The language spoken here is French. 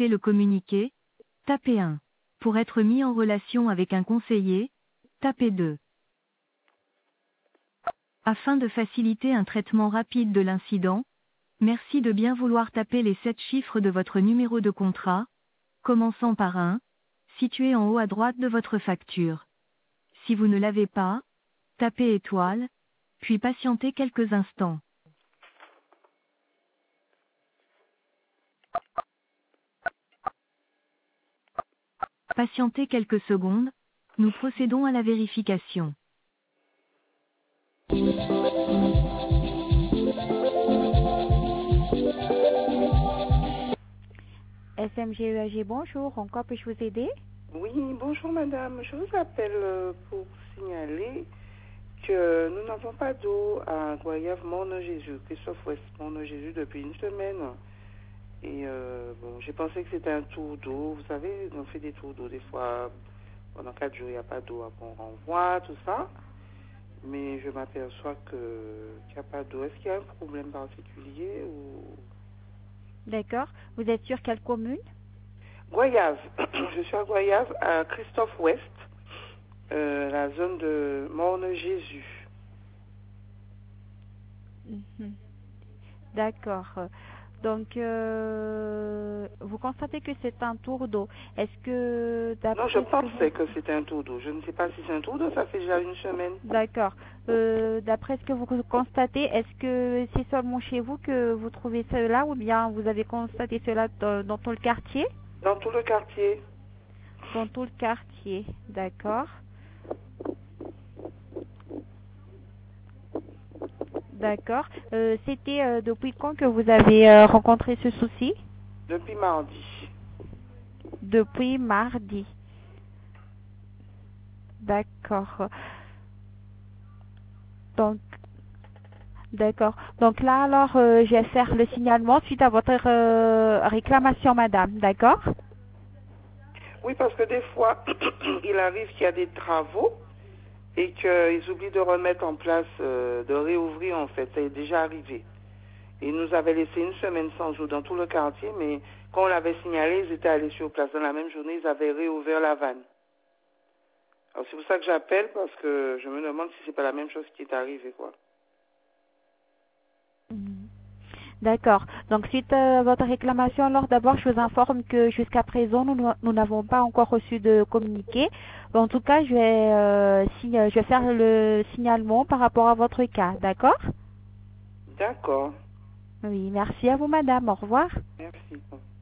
souhaitez le communiquer, tapez 1. Pour être mis en relation avec un conseiller, tapez 2. Afin de faciliter un traitement rapide de l'incident, merci de bien vouloir taper les 7 chiffres de votre numéro de contrat, commençant par 1, situé en haut à droite de votre facture. Si vous ne l'avez pas, tapez étoile, puis patientez quelques instants. Patientez quelques secondes, nous procédons à la vérification. SMGEAG, bonjour, en quoi puis-je vous aider? Oui, bonjour madame, je vous appelle pour signaler que nous n'avons pas d'eau à Goyave Morne-Jésus, Christophe Ouest Morne-Jésus depuis une semaine. Et bon, j'ai pensé que c'était un tour d'eau. Vous savez, on fait des tours d'eau des fois. Pendant 4 jours, il n'y a pas d'eau, on renvoie, tout ça. Mais je m'aperçois qu'il n'y a pas d'eau. Est-ce qu'il y a un problème particulier ou... D'accord. Vous êtes sur quelle commune? Goyave. Je suis à Goyave, à Christophe Ouest, la zone de Morne-Jésus. D'accord. Donc, vous constatez que c'est un tour d'eau. Est-ce que... Non, je pensais que c'était un tour d'eau. Je ne sais pas si c'est un tour d'eau, ça fait déjà une semaine. D'accord. D'après ce que vous constatez, est-ce que c'est seulement chez vous que vous trouvez cela ou bien vous avez constaté cela dans tout le quartier? Dans tout le quartier. Dans tout le quartier, d'accord. D'accord. C'était depuis quand que vous avez rencontré ce souci? Depuis mardi. Depuis mardi. D'accord. Donc, d'accord. Donc là, alors, je vais faire le signalement suite à votre réclamation, madame. D'accord? Oui, parce que des fois, il arrive qu'il y a des travaux et qu'ils oublient de remettre en place, de réouvrir en fait. Ça est déjà arrivé. Ils nous avaient laissé une semaine sans eau dans tout le quartier, mais quand on l'avait signalé, ils étaient allés sur place. Dans la même journée, ils avaient réouvert la vanne. Alors c'est pour ça que j'appelle, parce que je me demande si c'est pas la même chose qui est arrivée, quoi. D'accord. Donc, suite à votre réclamation, alors d'abord, je vous informe que jusqu'à présent, nous n'avons pas encore reçu de communiqué. En tout cas, je vais faire le signalement par rapport à votre cas. D'accord? D'accord. Oui, merci à vous, madame. Au revoir. Merci.